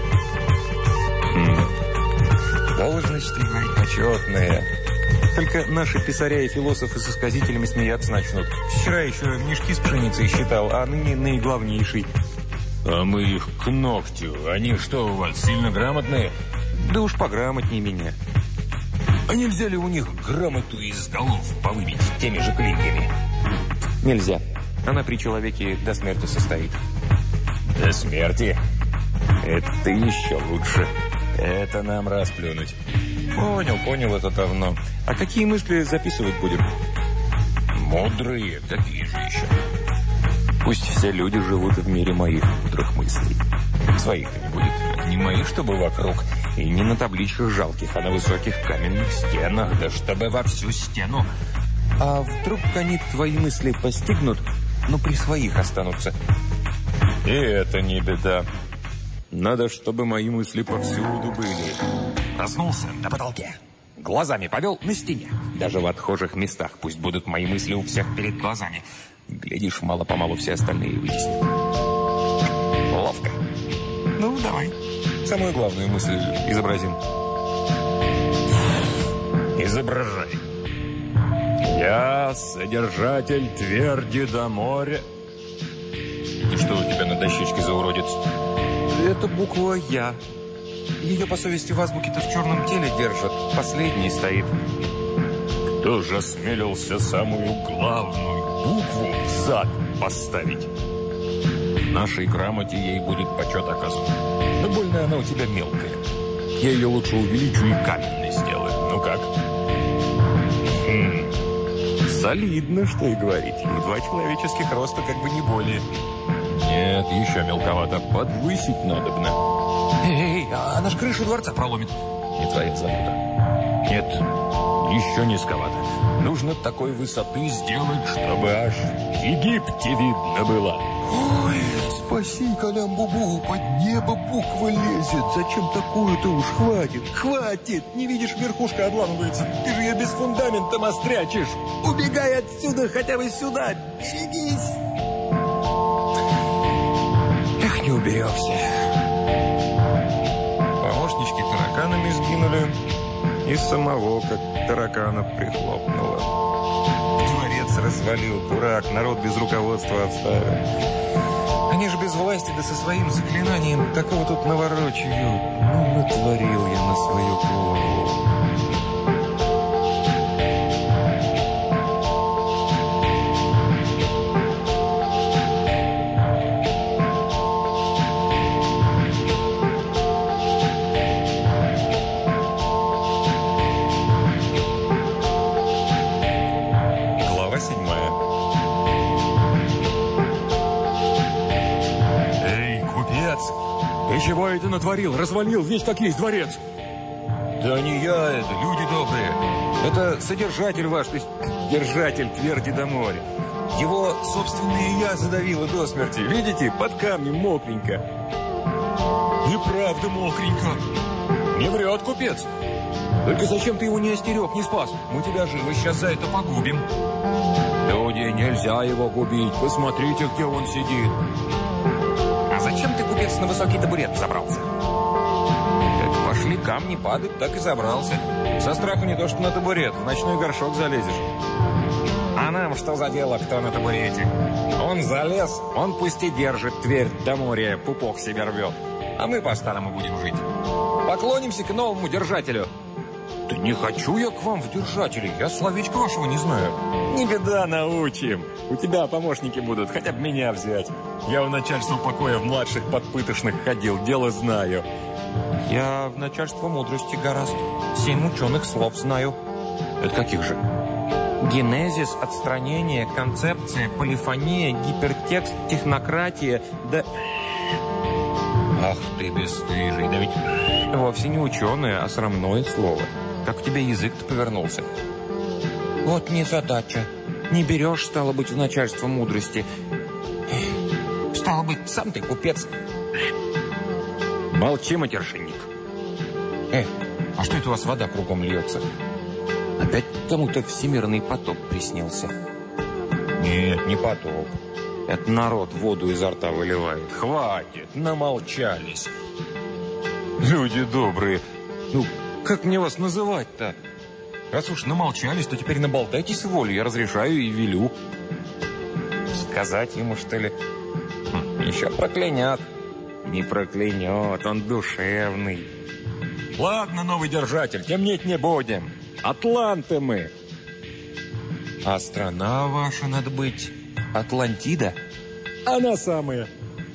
Должность, ты говоришь, почетная. Только наши писаря и философы со сказителями смеяться начнут. Вчера еще мешки с пшеницей считал, а ныне наиглавнейший. А мы их к ногтю. Они что у вас, сильно грамотные? Да уж пограмотнее меня. А нельзя ли у них грамоту из голов повыбить теми же клиньями? Нельзя. Она при человеке до смерти состоит. До смерти? Это еще лучше. Это нам расплюнуть. Понял это давно. А какие мысли записывать будем? Мудрые, такие же еще. Пусть все люди живут в мире моих мудрых мыслей. Своих-то не будет. Не моих, чтобы вокруг. И не на табличках жалких, а на высоких каменных стенах. Да чтобы во всю стену. А вдруг они твои мысли постигнут, но при своих останутся? И это не беда. Надо, чтобы мои мысли повсюду были. Проснулся на потолке. Глазами повел на стене. Даже в отхожих местах пусть будут мои мысли у всех перед глазами. Глядишь, мало-помалу все остальные вытеснят. Ловко. Ну, давай. Самую главную мысль изобразим. Изображай. Я содержатель тверди до моря. И что у тебя на дощечке за уродец? Это буква «Я». Ее, по совести, в азбуке-то в черном теле держат. Последний стоит. Кто же осмелился самую главную букву «зад» поставить? В нашей грамоте ей будет почет оказан. Да больно она у тебя мелкая. Я ее лучше увеличу и каменной сделаю. Ну как? Солидно, что и говорить. И 2 человеческих роста как бы не более. Нет, еще мелковато. Подвысить надобно. Эй, она ж крышу дворца проломит. Не твоя забота. Нет, еще низковато. Нужно такой высоты сделать, чтобы аж в Египте видно было. Ой, спаси, Калям-Бубу, под небо буква лезет. Зачем такую-то уж? Хватит, хватит. Не видишь, верхушка обламывается. Ты же ее без фундамента мострячишь. Убегай отсюда, хотя бы сюда. Берегись. Эх, не уберешься. Помощнички тараканами сгинули. И самого, как таракана, прихлопнуло. Дворец развалил, дурак, народ без руководства отставил. Они же без власти, да со своим заклинанием такого тут наворочают. Ну, натворил я на свою голову. Чего это натворил? Развалил весь как есть дворец. Да не я это, люди добрые. Это содержатель ваш, то есть держатель тверди до моря. Его собственное я задавило до смерти. Видите, под камнем мокренько. Неправда мокренько. Не врет купец. Только зачем ты его не остерег, не спас? Мы тебя живо сейчас за это погубим. Люди, нельзя его губить. Посмотрите, где он сидит. Зачем ты, купец, на высокий табурет забрался? Как пошли камни падать, так и забрался. Со страху не то, что на табурет, в ночной горшок залезешь. А нам что за дело, кто на табурете? Он залез, он пусть и держит Тверь до моря, пупок себе рвет. А мы по-старому будем жить. Поклонимся к новому держателю. Да не хочу я к вам в держатели, я словечко вашего не знаю. Не беда, научим. У тебя помощники будут, хотя бы меня взять. Я в начальство покоя в младших подпытошных ходил, дело знаю. Я в начальство мудрости гораздо. 7 ученых слов знаю. Это каких же? Генезис, отстранение, концепция, полифония, гипертекст, технократия, да... Ах ты бесстыжий, да ведь вовсе не ученое, а срамное слово. Как у тебя язык-то повернулся? Вот незадача. Не берешь, стало быть, в начальство мудрости. Стало быть, сам ты купец. Молчи, матершинник. А что это у вас вода кругом льется? Опять кому-то всемирный потоп приснился. Нет, не потоп. Это народ воду изо рта выливает. Хватит, намолчались. Люди добрые. Ну, как мне вас называть-то? Раз уж намолчались, то теперь наболтайтесь в волю. Я разрешаю и велю. Сказать ему, что ли? Еще проклянет. Не проклянет, он душевный. Ладно, новый держатель, темнеть не будем. Атланты мы. А страна ваша, надо быть, Атлантида? Она самая.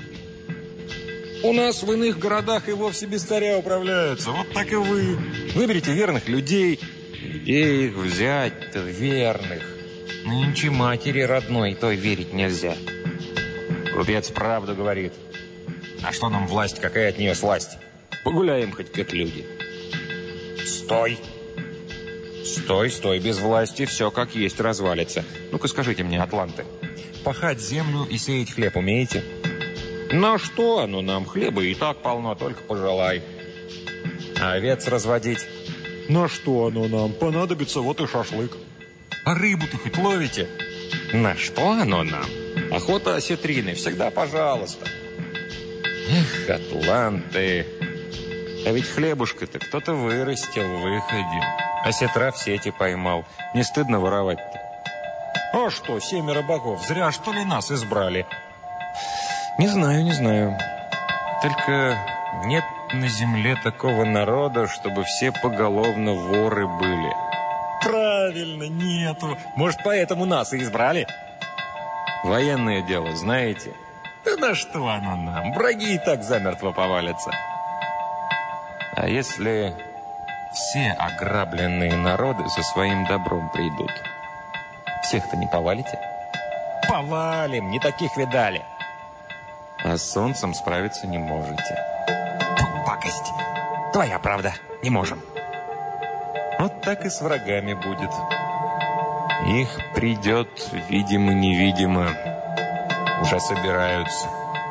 У нас в иных городах и вовсе без царя управляются. Вот так и вы. Выберите верных людей. Где их взять-то, верных? Нынче матери родной той верить нельзя. Купец правду говорит. А что нам власть, какая от нее сласть? Погуляем хоть как люди. Стой! Стой, стой, без власти все как есть развалится. Ну-ка скажите мне, атланты, пахать землю и сеять хлеб умеете? На что оно нам? Хлеба и так полно, только пожелай. А овец разводить? На что оно нам? Понадобится вот и шашлык. А рыбу-то хоть ловите? На что оно нам? Охота осетрины, всегда пожалуйста. Эх, атланты. А ведь хлебушка-то кто-то вырастил, выходил. Осетра в сети поймал. Не стыдно воровать-то? А что, 7 богов, зря что ли нас избрали? Не знаю, не знаю. Только нет на земле такого народа, чтобы все поголовно воры были. Правильно, нету. Может, поэтому нас и избрали? Военное дело, знаете? Да на что оно нам? Враги и так замертво повалятся. А если все ограбленные народы со своим добром придут? Всех-то не повалите? Повалим, не таких видали. А с солнцем справиться не можете. Пакость. Твоя правда, не можем. Вот так и с врагами будет. Их придет, видимо-невидимо. Уже собираются.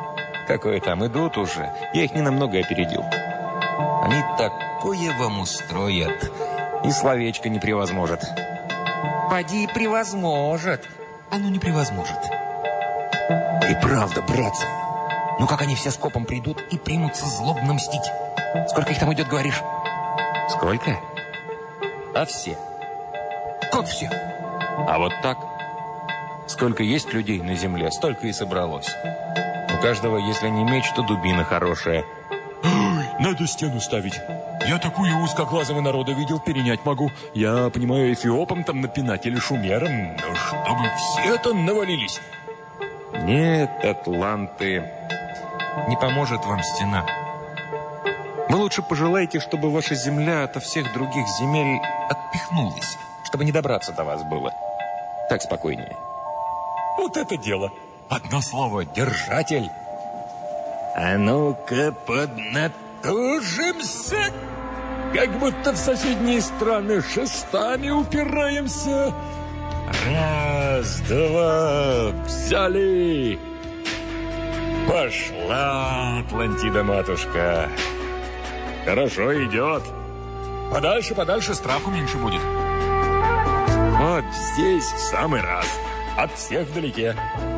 Какое там, идут уже. Я их ненамного опередил. Они такое вам устроят. И словечко не превозможет. Поди превозможет. Оно не превозможет. И правда, братцы. Ну как они все скопом придут и примутся злобно мстить? Сколько их там идет, говоришь? Сколько? А все. Как все? А вот так. Сколько есть людей на земле, столько и собралось. У каждого, если не меч, то дубина хорошая. Ой, надо стену ставить. Я такую узкоглазого народа видел, перенять могу. Я, понимаю, эфиопам там напинать или шумерам, но чтобы все там навалились. Нет, атланты, не поможет вам стена. Вы лучше пожелайте, чтобы ваша земля ото всех других земель отпихнулась, чтобы не добраться до вас было. Так спокойнее. Вот это дело. Одно слово – держатель. А ну-ка поднатужимся, как будто в соседние страны шестами упираемся. Раз, два, взяли. Пошла, Атлантида-матушка. Хорошо идет. Подальше, подальше, страху меньше будет. Вот здесь в самый раз. От всех вдалеке.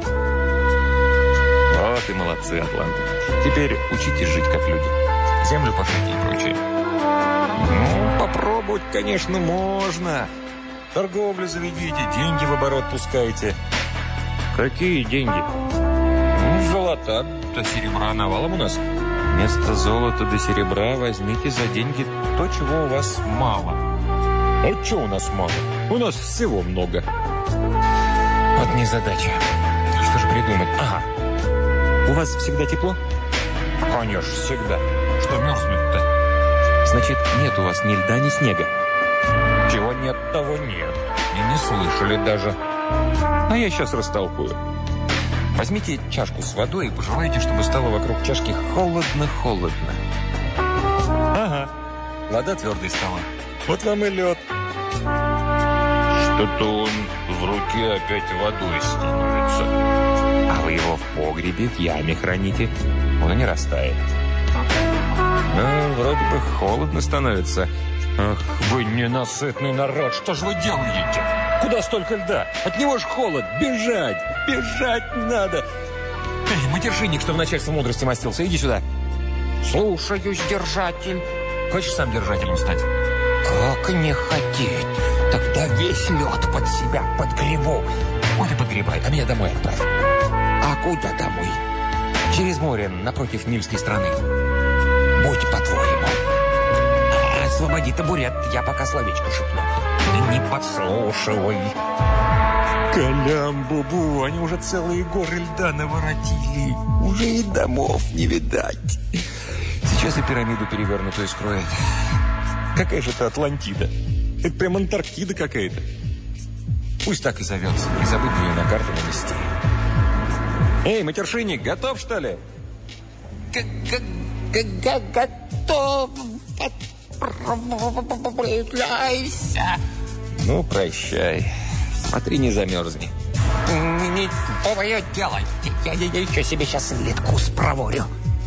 Вот и молодцы, атланты. Теперь учитесь жить как люди. Землю пашите и прочее. Ну, попробовать, конечно, можно. Торговлю заведите, деньги в оборот пускайте. Какие деньги? Ну, золота до серебра навалом у нас. Вместо золота до серебра возьмите за деньги то, чего у вас мало. А что у нас мало? У нас всего много. Вот незадача. Что же придумать? Ага. У вас всегда тепло? Конечно, всегда. Что мерзнуть-то? Значит, нет у вас ни льда, ни снега. Чего нет, того нет. И не слышали даже. А я сейчас растолкую. Возьмите чашку с водой и пожелайте, чтобы стало вокруг чашки холодно-холодно. Ага. Вода твердой стала. Вот вам и лед. Что-то он в руке опять водой становится. А вы его в погребе, в яме храните. Он и не растает. Ну, вроде бы холодно становится. Ах, вы ненасытный народ, что же вы делаете? Куда столько льда? От него ж холод. Бежать! Бежать надо! Эй, матершинник, что в начальство мудрости мастился, иди сюда. Слушаюсь, держатель. Хочешь сам держателем стать? Как не хотеть? Тогда весь лед под себя подгребу. Вот и подгребай, а меня домой отправь. А куда домой? Через море, напротив Нильской страны. Будь по-твоему. Освободи табурет, я пока словечко шепну. Не подслушивай. Калям-бубу, они уже целые горы льда наворотили. Уже и домов не видать. Сейчас и пирамиду перевернутую скроет. Какая же это Атлантида? Это прям Антарктида какая-то. Пусть так и зовется. Не забудь ее на карту нанести. Эй, матершинник, готов, что ли? Готов. Отправляйся. Ну, прощай. Смотри, не замерзни. Не твое дело. Я еще себе сейчас литку спроворю.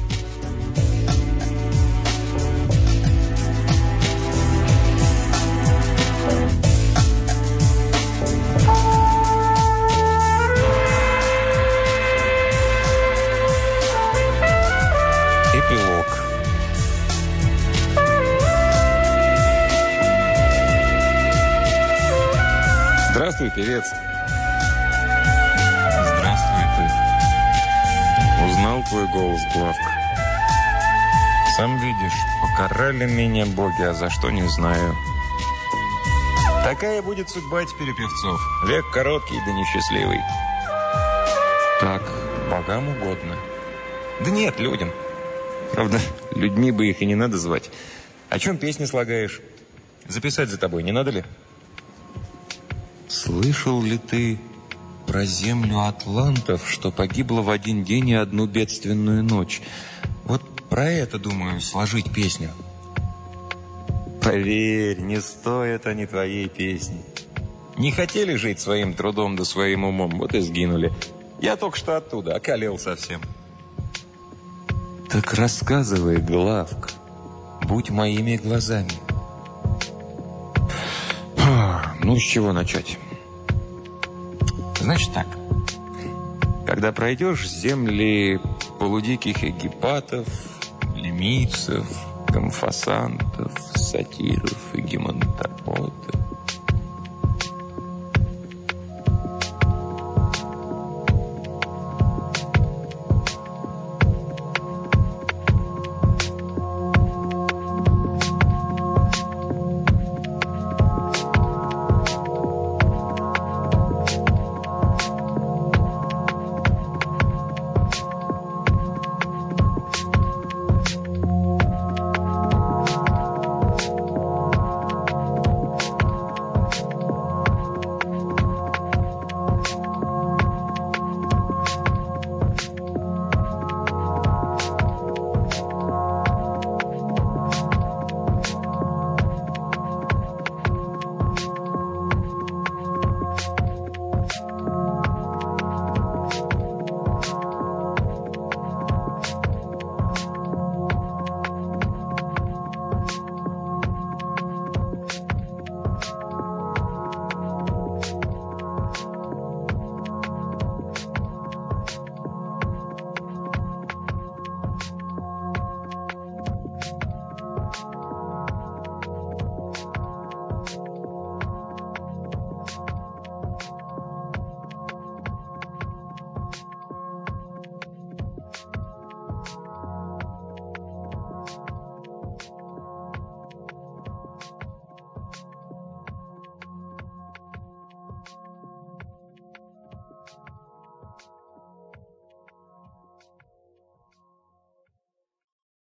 Эпилог. Здравствуй, певец. Здравствуй ты. Узнал твой голос, Главка? Сам видишь, покарали меня боги, а за что не знаю. Такая будет судьба теперь у певцов. Век короткий да несчастливый. Так, богам угодно. Да нет, людям. Правда, людьми бы их и не надо звать. О чем песни слагаешь? Записать за тобой не надо ли? Слышал ли ты про землю атлантов, что погибла в один день и одну бедственную ночь? Вот про это, думаю, сложить песню. Поверь, не стоят они твоей песни. Не хотели жить своим трудом да своим умом, вот и сгинули. Я только что оттуда, околел совсем. Так рассказывай, Главка, будь моими глазами. Ну, с чего начать? Значит так. Когда пройдешь земли полудиких эгипатов, лимийцев, гомфосантов, сатиров и гемонтопод,